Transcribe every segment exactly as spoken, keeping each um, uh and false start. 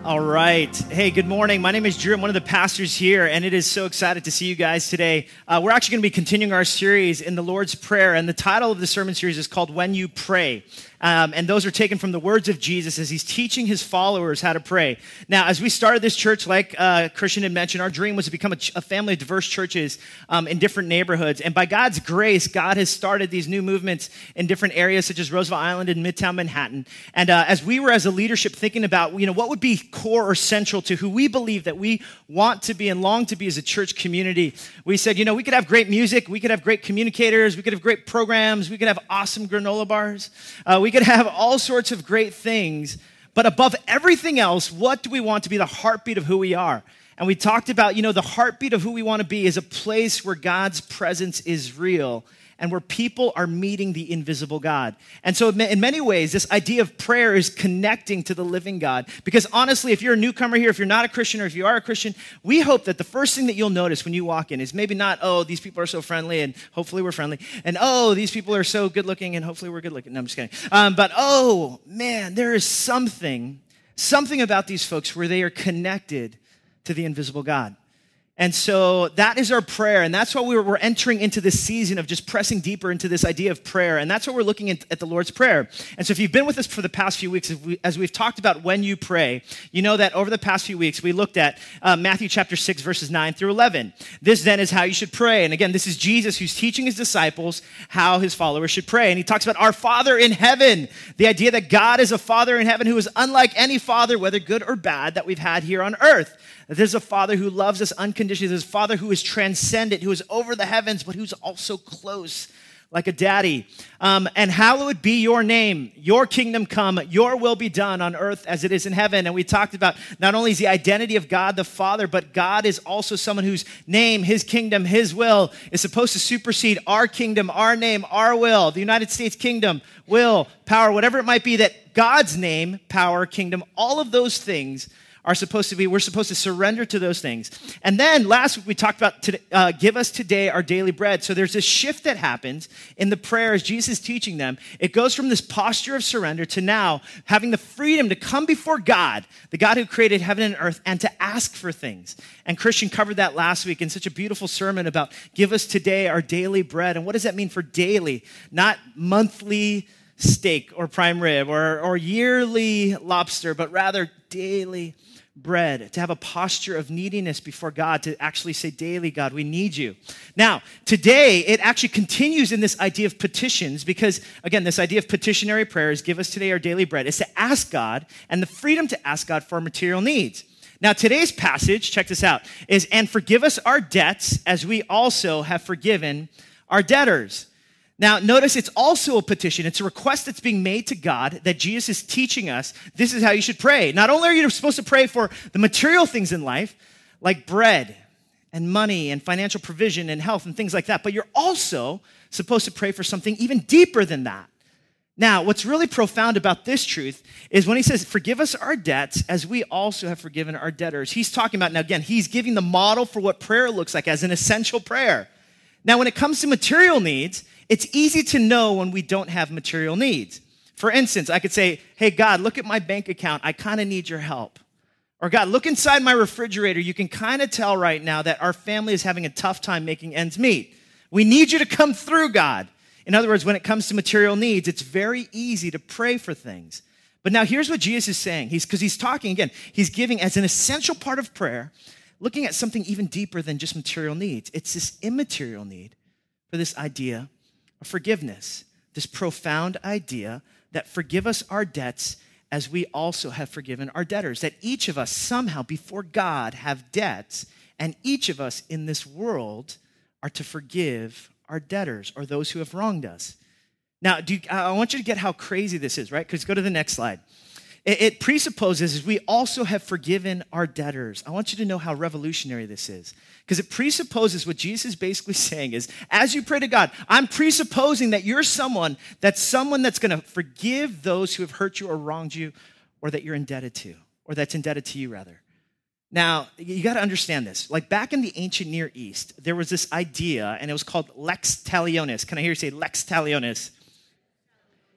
All right. Hey, good morning. My name is Drew. I'm one of the pastors here, and it is so excited to see you guys today. Uh, we're actually going to be continuing our series in the Lord's Prayer, and the title of the sermon series is called When You Pray. Um, and those are taken from the words of Jesus as he's teaching his followers how to pray. Now, as we started this church, like uh, Christian had mentioned, our dream was to become a, ch- a family of diverse churches um, in different neighborhoods. And by God's grace, God has started these new movements in different areas, such as Roosevelt Island and Midtown Manhattan. And uh, as we were, as a leadership, thinking about, you know, what would be core or central to who we believe that we want to be and long to be as a church community, we said, you know, we could have great music, we could have great communicators, we could have great programs, we could have awesome granola bars, uh, we could have all sorts of great things, but above everything else, what do we want to be the heartbeat of who we are? And we talked about, you know, the heartbeat of who we want to be is a place where God's presence is real and where people are meeting the invisible God. And so in many ways, this idea of prayer is connecting to the living God. Because honestly, if you're a newcomer here, if you're not a Christian, or if you are a Christian, we hope that the first thing that you'll notice when you walk in is maybe not, oh, these people are so friendly, and hopefully we're friendly, and oh, these people are so good looking, and hopefully we're good looking. No, I'm just kidding. Um, but oh, man, there is something, something about these folks where they are connected to the invisible God. And so that is our prayer, and that's why we're, we're entering into this season of just pressing deeper into this idea of prayer, and that's what we're looking at, at the Lord's Prayer. And so if you've been with us for the past few weeks, as, we, as we've talked about when you pray, you know that over the past few weeks, we looked at uh, Matthew chapter six, verses nine through eleven. This then is how you should pray. And again, this is Jesus who's teaching his disciples how his followers should pray. And he talks about our Father in heaven, the idea that God is a Father in heaven who is unlike any father, whether good or bad, that we've had here on earth. That there's a Father who loves us unconditionally. There's a Father who is transcendent, who is over the heavens, but who's also close, like a daddy. Um, and hallowed be your name, your kingdom come, your will be done on earth as it is in heaven. And we talked about not only is the identity of God the Father, but God is also someone whose name, his kingdom, his will is supposed to supersede our kingdom, our name, our will, the United States kingdom, will, power, whatever it might be, that God's name, power, kingdom, all of those things are supposed to be, we're supposed to surrender to those things. And then last week we talked about, today, uh, give us today our daily bread. So there's this shift that happens in the prayer as Jesus is teaching them. It goes from this posture of surrender to now having the freedom to come before God, the God who created heaven and earth, and to ask for things. And Christian covered that last week in such a beautiful sermon about give us today our daily bread. And what does that mean for daily? Not monthly steak or prime rib or, or yearly lobster, but rather daily bread, to have a posture of neediness before God, to actually say daily, God, we need you. Now, today, it actually continues in this idea of petitions because, again, this idea of petitionary prayer is give us today our daily bread, is to ask God and the freedom to ask God for our material needs. Now, today's passage, check this out, is, and forgive us our debts as we also have forgiven our debtors. Now, notice it's also a petition. It's a request that's being made to God that Jesus is teaching us. This is how you should pray. Not only are you supposed to pray for the material things in life, like bread and money and financial provision and health and things like that, but you're also supposed to pray for something even deeper than that. Now, what's really profound about this truth is when he says, forgive us our debts as we also have forgiven our debtors. He's talking about, now again, he's giving the model for what prayer looks like as an essential prayer. Now, when it comes to material needs, it's easy to know when we don't have material needs. For instance, I could say, hey, God, look at my bank account. I kind of need your help. Or God, look inside my refrigerator. You can kind of tell right now that our family is having a tough time making ends meet. We need you to come through, God. In other words, when it comes to material needs, it's very easy to pray for things. But now here's what Jesus is saying. He's because he's talking, again, he's giving as an essential part of prayer, looking at something even deeper than just material needs. It's this immaterial need for this idea of forgiveness, this profound idea that forgive us our debts as we also have forgiven our debtors, that each of us somehow before God have debts, and each of us in this world are to forgive our debtors or those who have wronged us. Now, do you, I want you to get how crazy this is, right? Because go to the next slide. It, it presupposes is we also have forgiven our debtors. I want you to know how revolutionary this is. Because it presupposes what Jesus is basically saying is, as you pray to God, I'm presupposing that you're someone, that's someone that's going to forgive those who have hurt you or wronged you, or that you're indebted to, or that's indebted to you, rather. Now, you got to understand this. Like back in the ancient Near East, there was this idea, and it was called lex talionis. Can I hear you say lex talionis?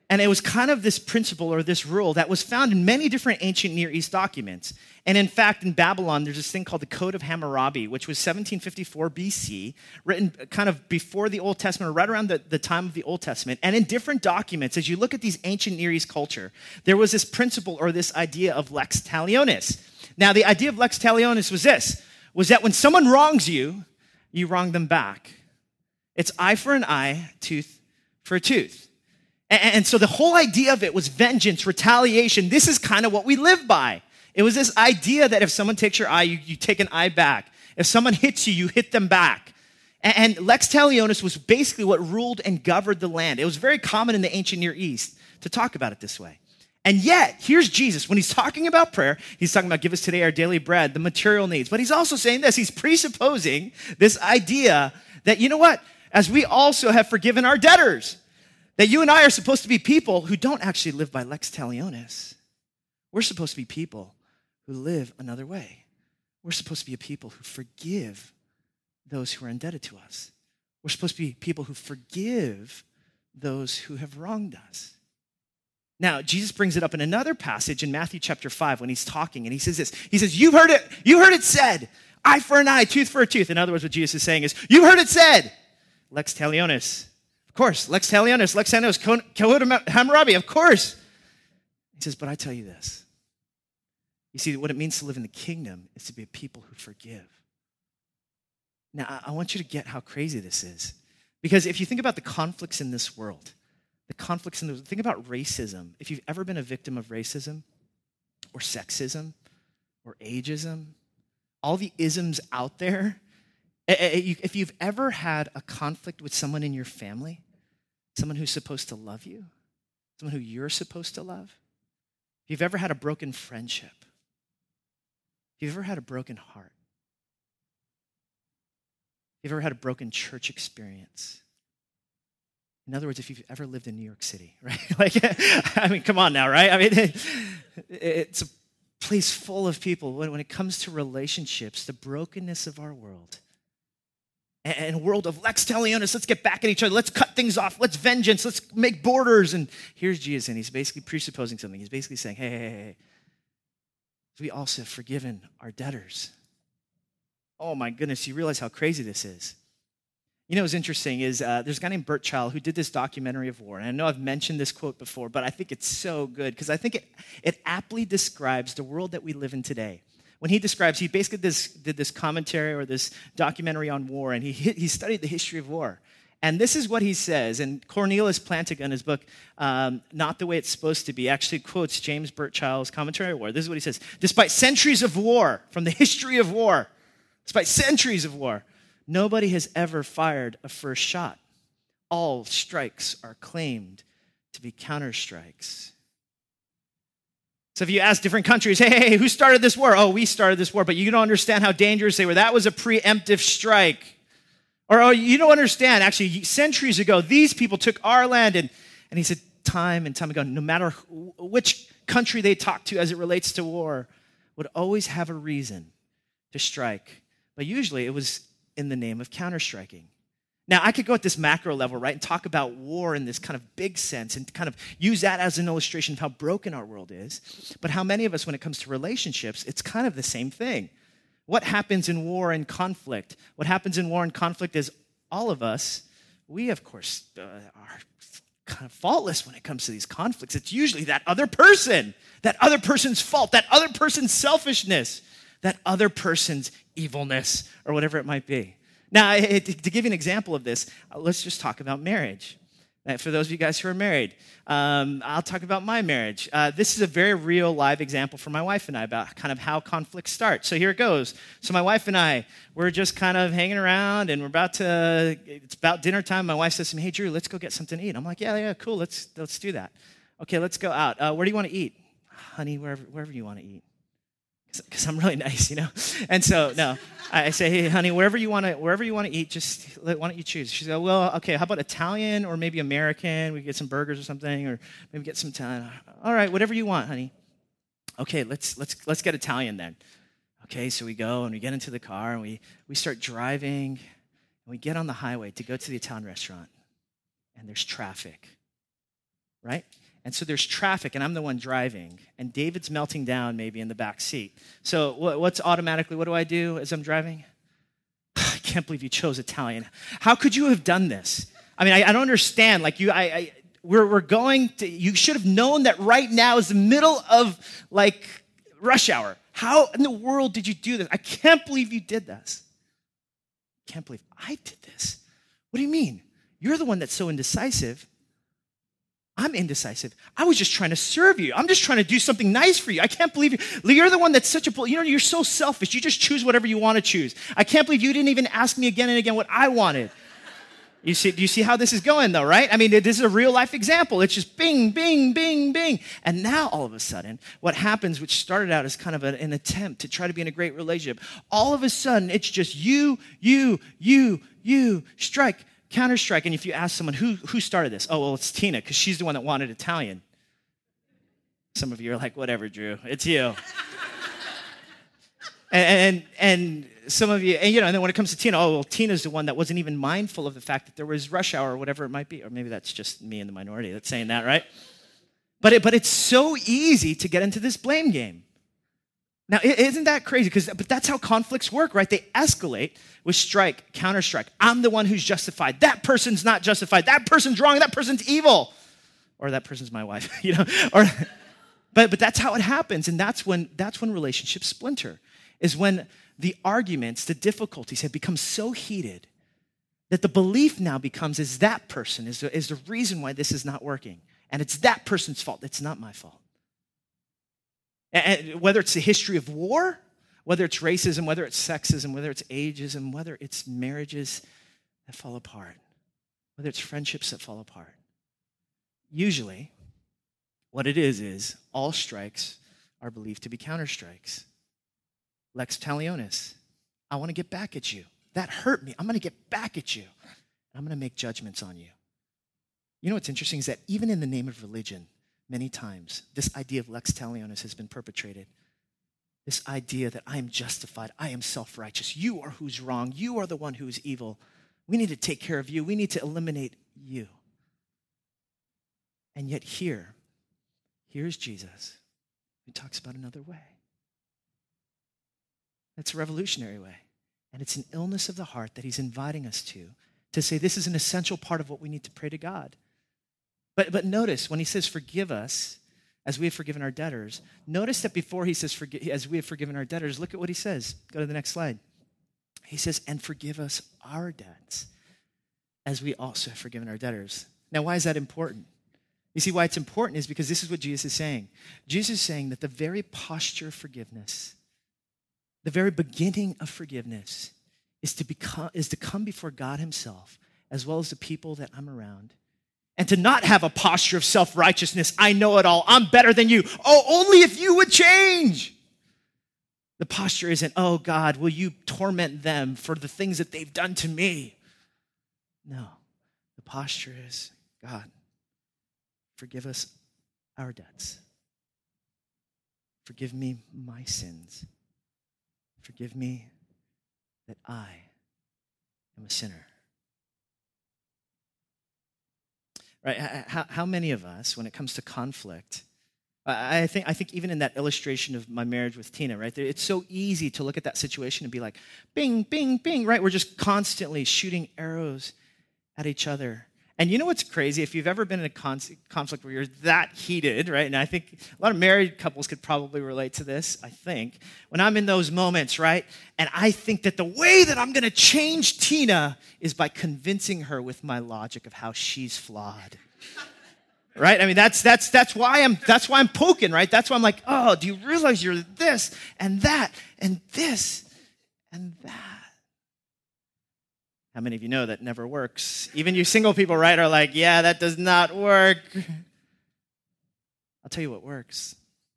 And it was kind of this principle or this rule that was found in many different ancient Near East documents. And in fact, in Babylon, there's this thing called the Code of Hammurabi, which was seventeen fifty-four B C, written kind of before the Old Testament, or right around the, the time of the Old Testament. And in different documents, as you look at these ancient Near East culture, there was this principle or this idea of lex talionis. Now, the idea of lex talionis was this, was that when someone wrongs you, you wrong them back. It's eye for an eye, tooth for a tooth. And so the whole idea of it was vengeance, retaliation. This is kind of what we live by. It was this idea that if someone takes your eye, you, you take an eye back. If someone hits you, you hit them back. And lex talionis was basically what ruled and governed the land. It was very common in the ancient Near East to talk about it this way. And yet, here's Jesus. When he's talking about prayer, he's talking about give us today our daily bread, the material needs. But he's also saying this. He's presupposing this idea that, you know what? As we also have forgiven our debtors, that you and I are supposed to be people who don't actually live by lex talionis. We're supposed to be people who live another way. We're supposed to be a people who forgive those who are indebted to us. We're supposed to be people who forgive those who have wronged us. Now, Jesus brings it up in another passage in Matthew chapter five when he's talking, and he says this. He says, you've heard it, you heard it said, eye for an eye, tooth for a tooth. In other words, what Jesus is saying is, you heard it said, lex talionis. Of course, lex talionis, lex talionis, Code of Hammurabi, of course. He says, but I tell you this. You see, what it means to live in the kingdom is to be a people who forgive. Now, I want you to get how crazy this is. Because if you think about the conflicts in this world, the conflicts in the think about racism. If you've ever been a victim of racism or sexism or ageism, all the isms out there, if you've ever had a conflict with someone in your family, someone who's supposed to love you, someone who you're supposed to love, if you've ever had a broken friendship, if you've ever had a broken heart, if you've ever had a broken church experience, in other words, if you've ever lived in New York City, right? Like, I mean, come on now, right? I mean, it's a place full of people. When it comes to relationships, the brokenness of our world, and a world of lex talionis, let's get back at each other, let's cut things off, let's vengeance, let's make borders. And here's Jesus, and he's basically presupposing something. He's basically saying, hey, hey, hey, hey, we also have forgiven our debtors. Oh my goodness, you realize how crazy this is. You know what's interesting is uh, there's a guy named Bert Child who did this documentary of war. And I know I've mentioned this quote before, but I think it's so good because I think it, it aptly describes the world that we live in today. When he describes, he basically this, did this commentary or this documentary on war, and he, he studied the history of war. And this is what he says, and Cornelius Plantinga in his book, um, Not the Way It's Supposed to Be, actually quotes James Burt Child's commentary on war. This is what he says. Despite centuries of war, from the history of war, despite centuries of war, nobody has ever fired a first shot. All strikes are claimed to be counterstrikes. So if you ask different countries, hey, hey, who started this war? Oh, we started this war, but you don't understand how dangerous they were. That was a preemptive strike. Or, oh, you don't understand. Actually, centuries ago, these people took our land. And, and he said time and time ago, no matter which country they talked to as it relates to war, would always have a reason to strike. But usually it was in the name of counterstriking. Now, I could go at this macro level, right, and talk about war in this kind of big sense and kind of use that as an illustration of how broken our world is. But how many of us, when it comes to relationships, it's kind of the same thing. What happens in war and conflict? What happens in war and conflict is all of us, we, of course, uh, are kind of faultless when it comes to these conflicts. It's usually that other person, that other person's fault, that other person's selfishness, that other person's evilness, or whatever it might be. Now, to give you an example of this, let's just talk about marriage. For those of you guys who are married, um, I'll talk about my marriage. Uh, this is a very real, live example for my wife and I about kind of how conflicts start. So here it goes. So my wife and I, we're just kind of hanging around, and we're about to, it's about dinner time. My wife says to me, hey, Drew, let's go get something to eat. I'm like, yeah, yeah, cool, let's let's do that. Okay, let's go out. Uh, where do you want to eat? Honey, wherever, wherever you want to eat. Because I'm really nice, you know? And so, no, I say, hey, honey, wherever you want to wherever you want to eat, just why don't you choose? She said, well, okay, how about Italian or maybe American? We get some burgers or something, or maybe get some Italian. All right, whatever you want, honey. Okay, let's let's let's get Italian then. Okay, so we go and we get into the car and we, we start driving, and we get on the highway to go to the Italian restaurant, and there's traffic. right? And so there's traffic, and I'm the one driving, and David's melting down maybe in the back seat. So what's automatically, what do I do as I'm driving? I can't believe you chose Italian. How could you have done this? I mean, I, I don't understand. Like you, I, I we're we're going to. You should have known that right now is the middle of like rush hour. How in the world did you do this? I can't believe you did this. I can't believe I did this. What do you mean? You're the one that's so indecisive. I'm indecisive. I was just trying to serve you. I'm just trying to do something nice for you. I can't believe you. You're the one that's such a, you know, you're so selfish. You just choose whatever you want to choose. I can't believe you didn't even ask me again and again what I wanted. You see, do you see how this is going though, right? I mean, this is a real life example. It's just bing, bing, bing, bing. And now all of a sudden, what happens, which started out as kind of a, an attempt to try to be in a great relationship, all of a sudden it's just you, you, you, you, strike, counter-strike. And if you ask someone, who, who started this? Oh, well, it's Tina, because she's the one that wanted Italian. Some of you are like, whatever, Drew, it's you. and, and and some of you, and you know, and then when it comes to Tina, oh, well, Tina's the one that wasn't even mindful of the fact that there was rush hour or whatever it might be. Or maybe that's just me in the minority that's saying that, right? But it, but it's so easy to get into this blame game. Now, isn't that crazy? Because but that's how conflicts work, right? They escalate with strike, counter-strike. I'm the one who's justified. That person's not justified. That person's wrong. That person's evil. Or that person's my wife, you know? Or, but but that's how it happens, and that's when that's when relationships splinter. Is when the arguments, the difficulties have become so heated that the belief now becomes is that person is the, is the reason why this is not working, and it's that person's fault. It's not my fault. And whether it's the history of war, whether it's racism, whether it's sexism, whether it's ageism, whether it's marriages that fall apart, whether it's friendships that fall apart. Usually, what it is is all strikes are believed to be counterstrikes. Lex talionis. I want to get back at you. That hurt me. I'm going to get back at you. I'm going to make judgments on you. You know what's interesting is that even in the name of religion, many times, this idea of lex talionis has been perpetrated. This idea that I am justified, I am self-righteous, you are who's wrong, you are the one who's evil. We need to take care of you, we need to eliminate you. And yet here, here's Jesus who talks about another way. It's a revolutionary way. And it's an illness of the heart that he's inviting us to, to say this is an essential part of what we need to pray to God. But but notice, when he says, forgive us as we have forgiven our debtors, notice that before he says, forgive, as we have forgiven our debtors, look at what he says. Go to the next slide. He says, and forgive us our debts as we also have forgiven our debtors. Now, why is that important? You see, why it's important is because this is what Jesus is saying. Jesus is saying that the very posture of forgiveness, the very beginning of forgiveness is to become is to come before God himself, as well as the people that I'm around, and to not have a posture of self-righteousness. I know it all. I'm better than you. Oh, only if you would change. The posture isn't, oh God, will you torment them for the things that they've done to me? No. The posture is, God, forgive us our debts. Forgive me my sins. Forgive me that I am a sinner. Right? How, how many of us, when it comes to conflict, I think I think even in that illustration of my marriage with Tina, right? It's so easy to look at that situation and be like, bing, bing, bing, right? We're just constantly shooting arrows at each other. And you know what's crazy? If you've ever been in a con- conflict where you're that heated, right? And I think a lot of married couples could probably relate to this, I think. When I'm in those moments, right? And I think that the way that I'm going to change Tina is by convincing her with my logic of how she's flawed. Right? I mean, that's that's that's why I'm that's why I'm poking, right? That's why I'm like, oh, do you realize you're this and that and this and that? How many of you know that never works? Even you single people, right, are like, yeah, that does not work. I'll tell you what works.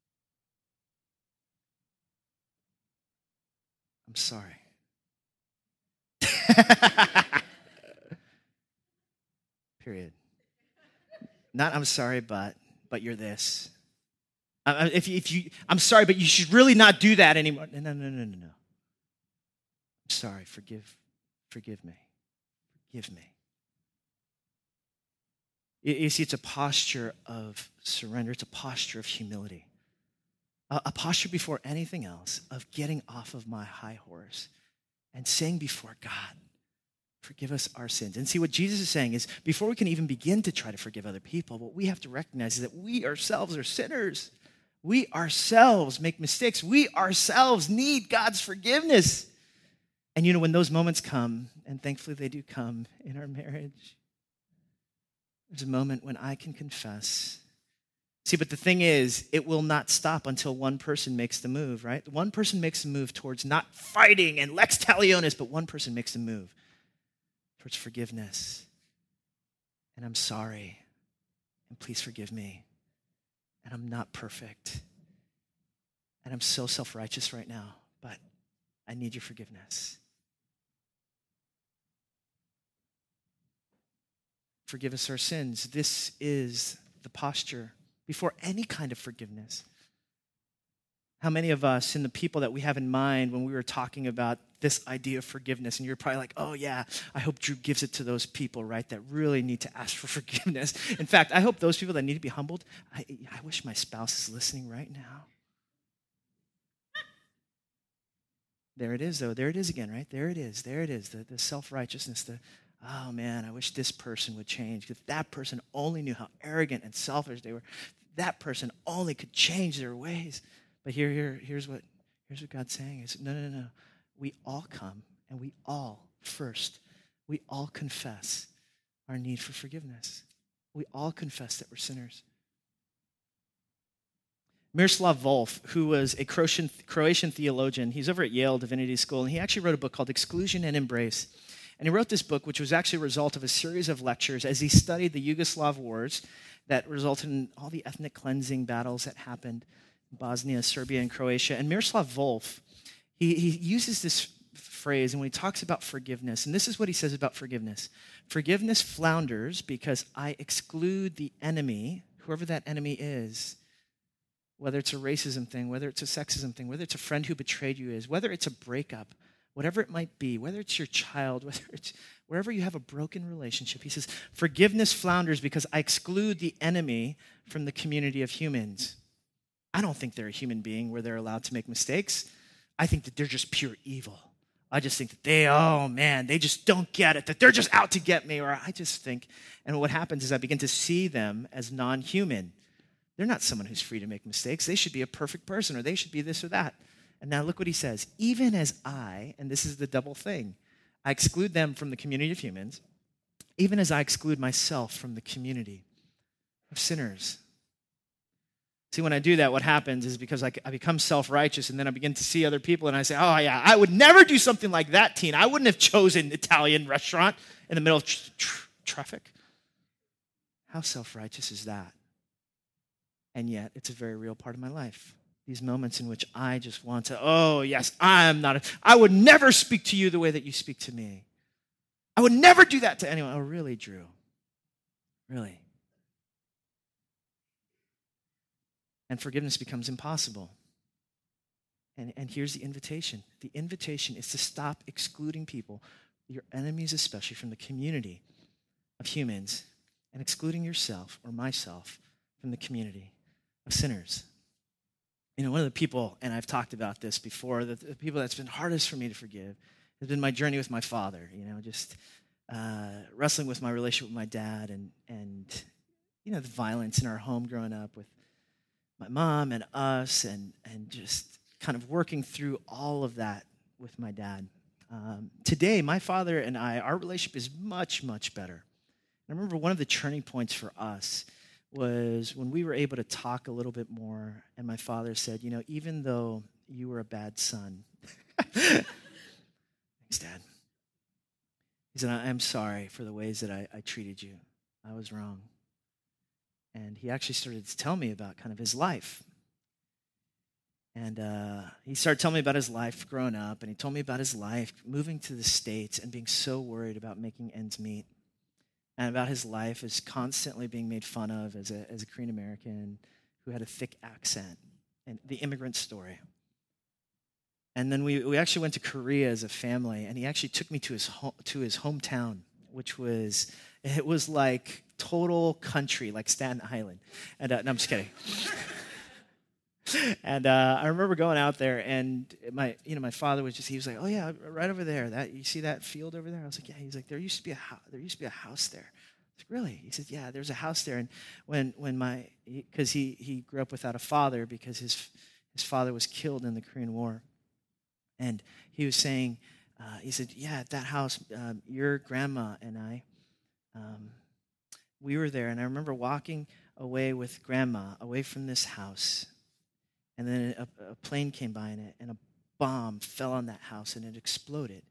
I'm sorry. Period. Not I'm sorry, but but you're this. Uh, if you, if you, I'm sorry, but you should really not do that anymore. No, no, no, no, no, no. I'm sorry. Forgive, forgive me. Forgive me. You, you see, it's a posture of surrender. It's a posture of humility. A, a posture before anything else of getting off of my high horse and saying before God, forgive us our sins. And see, what Jesus is saying is, before we can even begin to try to forgive other people, what we have to recognize is that we ourselves are sinners. We ourselves make mistakes. We ourselves need God's forgiveness. And you know, when those moments come, and thankfully they do come in our marriage, there's a moment when I can confess. See, but the thing is, it will not stop until one person makes the move, right? One person makes the move towards not fighting and lex talionis, but one person makes the move towards forgiveness. And I'm sorry, and please forgive me. And I'm not perfect. And I'm so self-righteous right now, but I need your forgiveness. Forgive us our sins. This is the posture before any kind of forgiveness. How many of us and the people that we have in mind when we were talking about this idea of forgiveness, and you're probably like, oh yeah, I hope Drew gives it to those people, right, that really need to ask for forgiveness. In fact, I hope those people that need to be humbled, I, I wish my spouse is listening right now. There it is, though. There it is again, right? There it is. There it is. The, the self-righteousness, the, oh man, I wish this person would change. If that person only knew how arrogant and selfish they were, that person only could change their ways. But here, here, here's what, here's what God's saying is, no, no, no, no. We all come and we all first, we all confess our need for forgiveness. We all confess that we're sinners. Miroslav Volf, who was a Croatian, Croatian theologian, he's over at Yale Divinity School, and he actually wrote a book called Exclusion and Embrace. And he wrote this book, which was actually a result of a series of lectures as he studied the Yugoslav wars that resulted in all the ethnic cleansing battles that happened in Bosnia, Serbia, and Croatia. And Miroslav Volf, he, he uses this phrase, and when he talks about forgiveness, and this is what he says about forgiveness. Forgiveness flounders because I exclude the enemy, whoever that enemy is, whether it's a racism thing, whether it's a sexism thing, whether it's a friend who betrayed you is, whether it's a breakup, whatever it might be, whether it's your child, whether it's wherever you have a broken relationship. He says, forgiveness flounders because I exclude the enemy from the community of humans. I don't think they're a human being where they're allowed to make mistakes. I think that they're just pure evil. I just think that they, oh man, they just don't get it, that they're just out to get me. Or I just think, and what happens is I begin to see them as non-human. They're not someone who's free to make mistakes. They should be a perfect person, or they should be this or that. And now look what he says. Even as I, and this is the double thing, I exclude them from the community of humans, even as I exclude myself from the community of sinners. See, when I do that, what happens is because I, I become self-righteous, and then I begin to see other people, and I say, oh yeah, I would never do something like that, teen. I wouldn't have chosen an Italian restaurant in the middle of tr- tr- traffic. How self-righteous is that? And yet, it's a very real part of my life. These moments in which I just want to, oh yes, I'm not, a, I would never speak to you the way that you speak to me. I would never do that to anyone. Oh, really, Drew? Really? And forgiveness becomes impossible. And, and here's the invitation. The invitation is to stop excluding people, your enemies especially, from the community of humans, and excluding yourself or myself from the community of sinners. You know, one of the people, and I've talked about this before, the, the people that's been hardest for me to forgive has been my journey with my father, you know, just uh, wrestling with my relationship with my dad and, and, you know, the violence in our home growing up with my mom and us, and and just kind of working through all of that with my dad. Um, today, my father and I, our relationship is much, much better. I remember one of the turning points for us was when we were able to talk a little bit more, and my father said, you know, even though you were a bad son, thanks, Dad. He said, I'm sorry for the ways that I, I treated you. I was wrong. And he actually started to tell me about kind of his life. And uh, he started telling me about his life growing up, and he told me about his life moving to the States and being so worried about making ends meet, and about his life as constantly being made fun of as a, as a Korean American who had a thick accent, and the immigrant story. And then we, we actually went to Korea as a family, and he actually took me to his home, to his hometown which was, it was like total country, like Staten Island. And uh, no, I'm just kidding. And uh, I remember going out there, and my, you know, my father was just, he was like, oh yeah, right over there. That you see that field over there? I was like, yeah. He's like, there used to be a house. There used to be a house there. I was like, really? He said, yeah, there's a house there. And when when my, because he, he he grew up without a father because his his father was killed in the Korean War, and he was saying, uh, he said, yeah, at that house, um, your grandma and I, um, we were there, and I remember walking away with grandma away from this house. And then a, a plane came by in it, and a bomb fell on that house, and it exploded.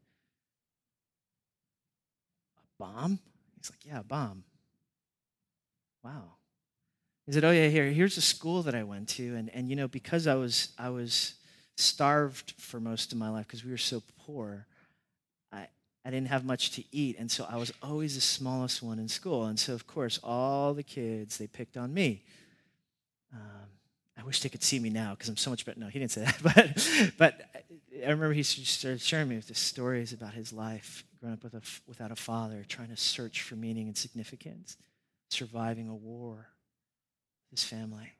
A bomb? He's like, yeah, a bomb. Wow. He said, oh yeah, here, here's a school that I went to, and and you know, because I was I was starved for most of my life because we were so poor, I I didn't have much to eat, and so I was always the smallest one in school, and so of course all the kids, they picked on me. Um, I wish they could see me now because I'm so much better. No, he didn't say that. But but I remember he started sharing me with the stories about his life, growing up with a, without a father, trying to search for meaning and significance, surviving a war with his family.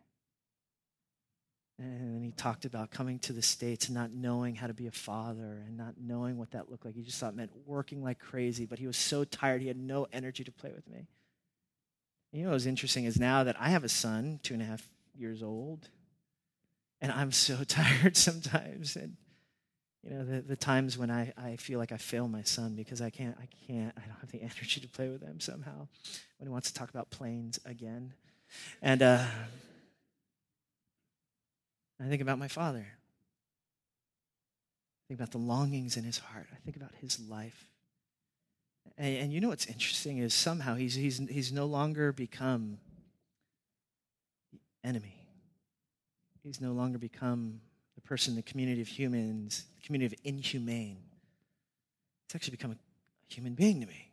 And then he talked about coming to the States and not knowing how to be a father and not knowing what that looked like. He just thought it meant working like crazy, but he was so tired he had no energy to play with me. And you know what was interesting is now that I have a son, two and a half years old, and I'm so tired sometimes, and you know the, the times when I, I feel like I fail my son because I can't I can't I don't have the energy to play with him somehow when he wants to talk about planes again, and uh, I think about my father. I think about the longings in his heart. I think about his life, and, and you know what's interesting is somehow he's he's he's no longer become enemy. He's no longer become the person in the community of humans, the community of inhumane. It's actually become a human being to me.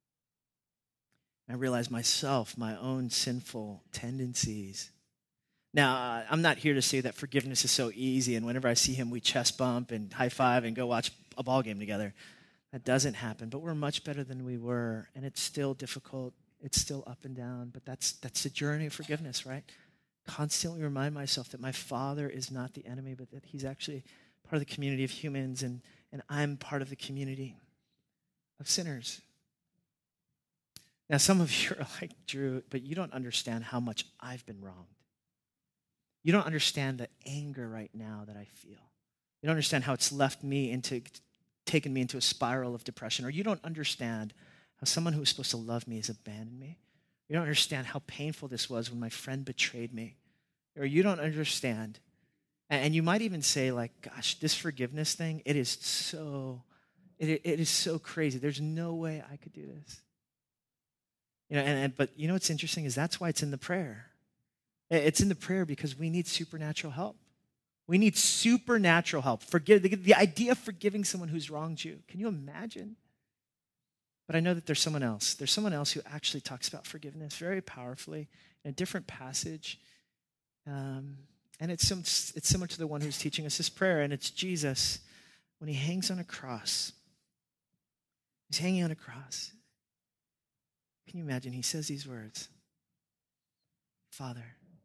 I realize myself, my own sinful tendencies. Now, uh, I'm not here to say that forgiveness is so easy, and whenever I see him, we chest bump and high five and go watch a ball game together. That doesn't happen, but we're much better than we were, and it's still difficult. It's still up and down, but that's that's the journey of forgiveness, right? Constantly remind myself that my father is not the enemy, but that he's actually part of the community of humans, and, and I'm part of the community of sinners. Now, some of you are like, Drew, but you don't understand how much I've been wronged. You don't understand the anger right now that I feel. You don't understand how it's left me into, taken me into a spiral of depression, or you don't understand how someone who was supposed to love me has abandoned me. You don't understand how painful this was when my friend betrayed me. Or you don't understand. And you might even say, like, gosh, this forgiveness thing, it is so, it, it is so crazy. There's no way I could do this. You know, and, and but you know what's interesting is that's why it's in the prayer. It's in the prayer because we need supernatural help. We need supernatural help. Forgive the, the idea of forgiving someone who's wronged you. Can you imagine? But I know that there's someone else. There's someone else who actually talks about forgiveness very powerfully in a different passage. Um, and it's, some, it's similar to the one who's teaching us this prayer, and it's Jesus when he hangs on a cross. He's hanging on a cross. Can you imagine? He says these words, Father,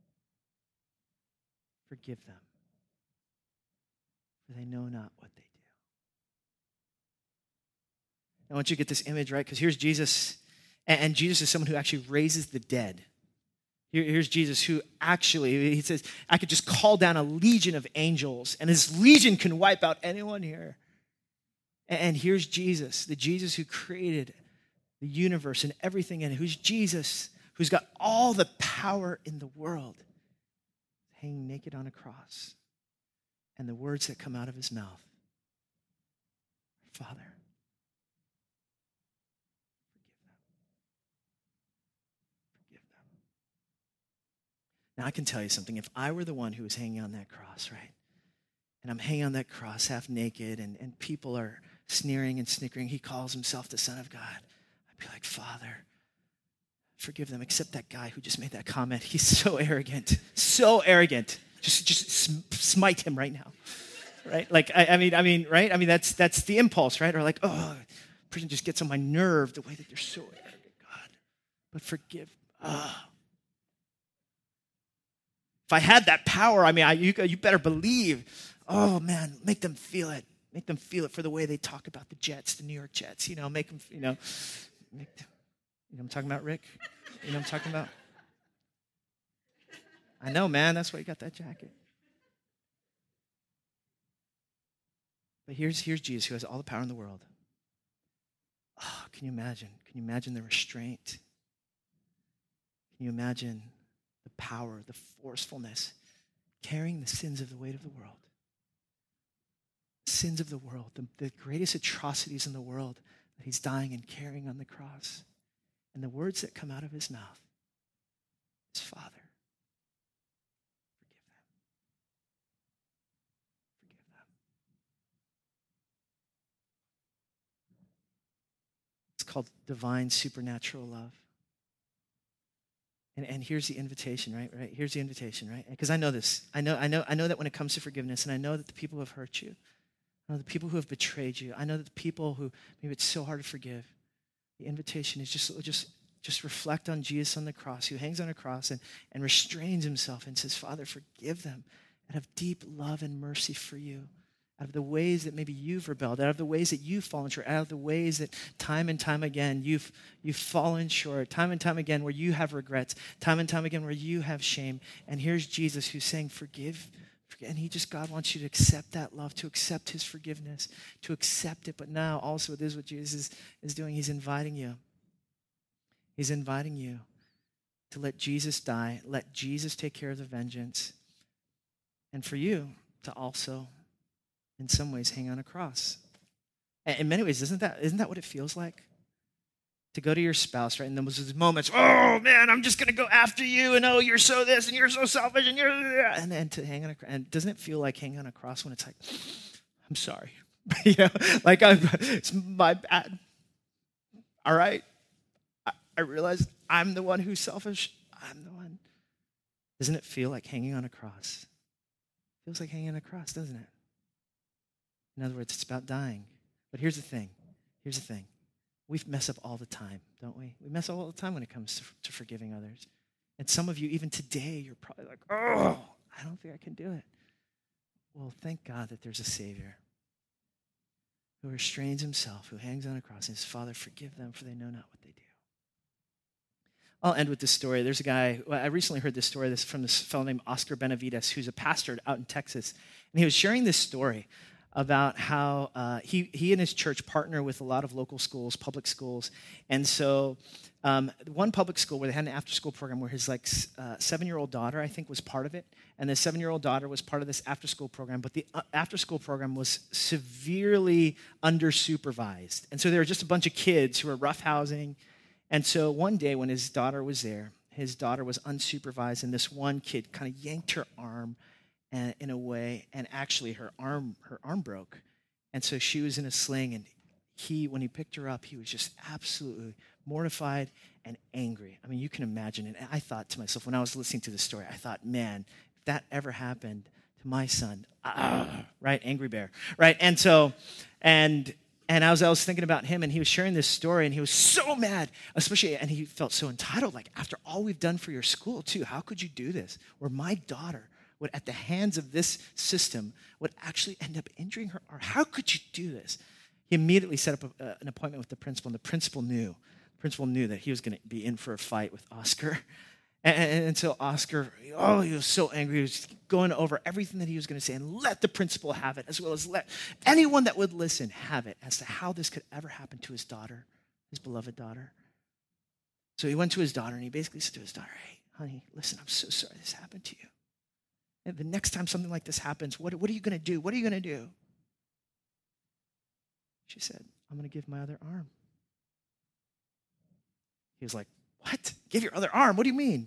forgive them, for they know not what they do. I want you to get this image, right? Because here's Jesus, and Jesus is someone who actually raises the dead. Here's Jesus who actually, he says, I could just call down a legion of angels, and his legion can wipe out anyone here. And here's Jesus, the Jesus who created the universe and everything in it, who's Jesus, who's got all the power in the world, hanging naked on a cross. And the words that come out of his mouth, Father, now, I can tell you something. If I were the one who was hanging on that cross, right, and I'm hanging on that cross half naked, and, and people are sneering and snickering, he calls himself the Son of God, I'd be like, Father, forgive them, except that guy who just made that comment. He's so arrogant, so arrogant. Just just smite him right now, right? Like, I, I mean, I mean, right? I mean, that's that's the impulse, right? Or like, oh, person just gets on my nerve the way that they're so arrogant, God. But forgive. Ah. If I had that power, I mean, I, you, you better believe, oh man, make them feel it. Make them feel it for the way they talk about the Jets, the New York Jets. You know, make them, you know, make them, you know what I'm talking about, Rick? You know what I'm talking about? I know, man, that's why you got that jacket. But here's, here's Jesus, who has all the power in the world. Oh, can you imagine? Can you imagine the restraint? Can you imagine the power, the forcefulness, carrying the sins of the weight of the world? Sins of the world, the, the greatest atrocities in the world that he's dying and carrying on the cross. And the words that come out of his mouth is, Father, forgive them. Forgive them. It's called divine supernatural love. And, and here's the invitation, right? Right? Here's the invitation, right? Because I know this. I know, I know, I know that when it comes to forgiveness, and I know that the people who have hurt you, I know the people who have betrayed you, I know that the people who maybe it's so hard to forgive. The invitation is just, just, just reflect on Jesus on the cross, who hangs on a cross and, and restrains himself and says, Father, forgive them, and have deep love and mercy for you. Out of the ways that maybe you've rebelled, out of the ways that you've fallen short, out of the ways that time and time again you've, you've fallen short, time and time again where you have regrets, time and time again where you have shame. And here's Jesus who's saying, forgive, forgive. And he just, God wants you to accept that love, to accept his forgiveness, to accept it. But now also this is what Jesus is, is doing. He's inviting you. He's inviting you to let Jesus die, let Jesus take care of the vengeance, and for you to also in some ways hang on a cross. In many ways, isn't that, isn't that what it feels like? To go to your spouse, right? And there was these moments, oh man, I'm just gonna go after you, and oh, you're so this, and you're so selfish, and you're, and then to hang on a cross. And doesn't it feel like hanging on a cross when it's like, I'm sorry. you know, like I'm, it's my bad. All right. I, I realize I'm the one who's selfish. I'm the one. Doesn't it feel like hanging on a cross? It feels like hanging on a cross, doesn't it? In other words, it's about dying. But here's the thing. Here's the thing. We mess up all the time, don't we? We mess up all the time when it comes to, to forgiving others. And some of you, even today, you're probably like, oh, I don't think I can do it. Well, thank God that there's a Savior who restrains himself, who hangs on a cross and says, Father, forgive them, for they know not what they do. I'll end with this story. There's a guy, well, I recently heard this story this from this fellow named Oscar Benavides, who's a pastor out in Texas. And he was sharing this story about how uh, he, he and his church partner with a lot of local schools, public schools. And so um, one public school where they had an after-school program where his like uh, seven-year-old daughter, I think, was part of it. And the seven-year-old daughter was part of this after-school program. But the uh, after-school program was severely under-supervised. And so there were just a bunch of kids who were roughhousing. And so one day when his daughter was there, his daughter was unsupervised, and this one kid kind of yanked her arm and in a way, and actually her arm her arm broke. And so she was in a sling, and he, when he picked her up, he was just absolutely mortified and angry. I mean, you can imagine it. And I thought to myself, when I was listening to the story, I thought, man, if that ever happened to my son, ah, right, angry bear, right? And so, and and I was I was thinking about him, and he was sharing this story, and he was so mad, especially, and he felt so entitled, like, after all we've done for your school, too, how could you do this? Or my daughter would, at the hands of this system, would actually end up injuring her. Or how could you do this? He immediately set up a, uh, an appointment with the principal, and the principal knew. The principal knew that he was going to be in for a fight with Oscar. And, and, and so Oscar, oh, he was so angry. He was going over everything that he was going to say and let the principal have it, as well as let anyone that would listen have it as to how this could ever happen to his daughter, his beloved daughter. So he went to his daughter, and he basically said to his daughter, hey, honey, listen, I'm so sorry this happened to you. And the next time something like this happens, what, what are you going to do? What are you going to do? She said, I'm going to give my other arm. He was like, what? Give your other arm? What do you mean?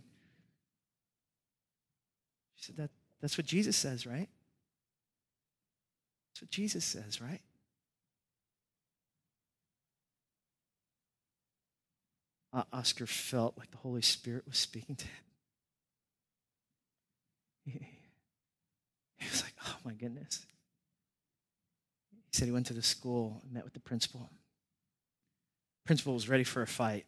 She said, that, that's what Jesus says, right? That's what Jesus says, right? Uh, Oscar felt like the Holy Spirit was speaking to him. He, he was like, oh my goodness. He said he went to the school and met with the principal. Principal was ready for a fight.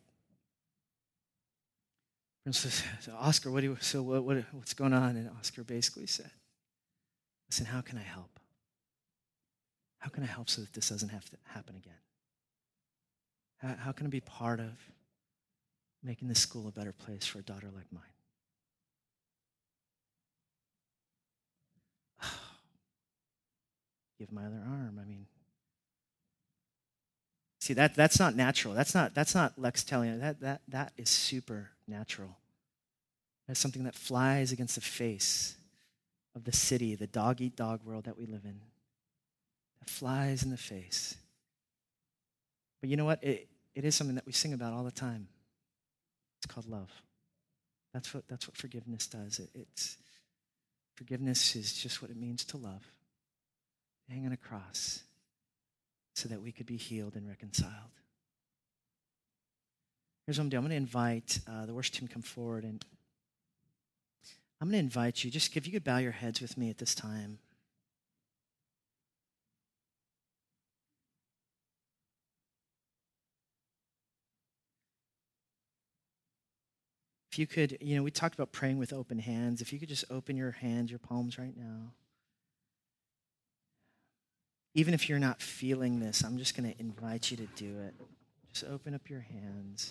Principal said, Oscar, what do you, so what, what, what's going on? And Oscar basically said, listen, how can I help? How can I help so that this doesn't have to happen again? How, how can I be part of making this school a better place for a daughter like mine? Give my other arm. I mean, see, that that's not natural. That's not that's not Lex telling you. That that that is supernatural. That's something that flies against the face of the city, the dog-eat-dog world that we live in. That flies in the face. But you know what? It it is something that we sing about all the time. It's called love. That's what that's what forgiveness does. It, it's forgiveness is just what it means to love. Hang on a cross so that we could be healed and reconciled. Here's what I'm doing. I'm going to invite uh, the worship team to come forward, and I'm going to invite you, just if you could bow your heads with me at this time. If you could, you know, we talked about praying with open hands. If you could just open your hands, your palms right now. Even if you're not feeling this, I'm just going to invite you to do it. Just open up your hands.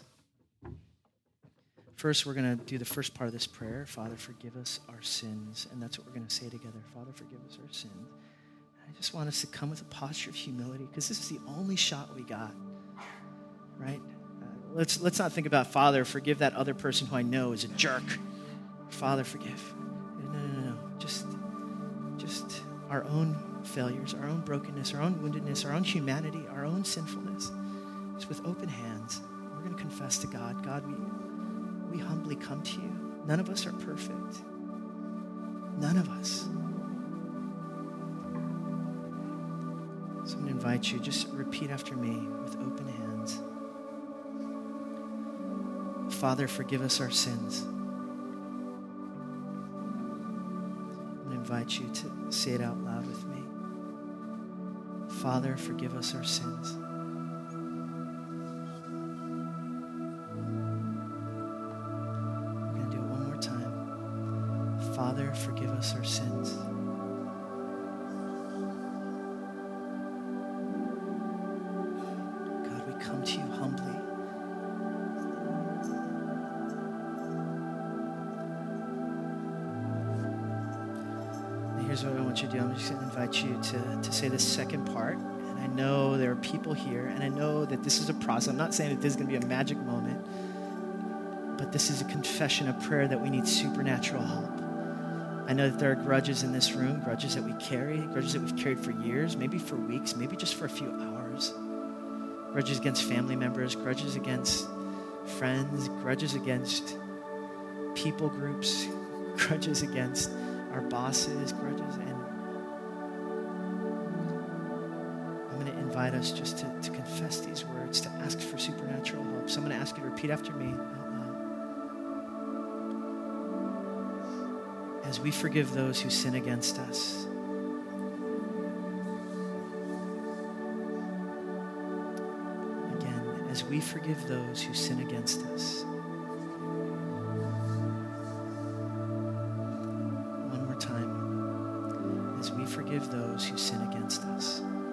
First, we're going to do the first part of this prayer. Father, forgive us our sins. And that's what we're going to say together. Father, forgive us our sins. And I just want us to come with a posture of humility because this is the only shot we got, right? Uh, let's, let's not think about, Father, forgive that other person who I know is a jerk. Father, forgive. No, no, no, no. Just, just our own failures, our own brokenness, our own woundedness, our own humanity, our own sinfulness. Just with open hands, we're going to confess to God. God, we, we humbly come to you. None of us are perfect. None of us. So I'm going to invite you, just repeat after me with open hands. Father, forgive us our sins. I'm going to invite you to say it out loud with me. Father, forgive us our sins. We're going to do it one more time. Father, forgive us our sins. God, we come to you humbly. Here's what I want you to do. I'm just going to invite you to, to say the second part. And I know there are people here, and I know that this is a process. I'm not saying that this is going to be a magic moment, but this is a confession, a prayer that we need supernatural help. I know that there are grudges in this room, grudges that we carry, grudges that we've carried for years, maybe for weeks, maybe just for a few hours. Grudges against family members, grudges against friends, grudges against people groups, grudges against our bosses, grudges, and I'm going to invite us just to, to confess these words, to ask for supernatural help. So I'm going to ask you to repeat after me out loud. As we forgive those who sin against us, again, as we forgive those who sin against us, forgive those who sin against us.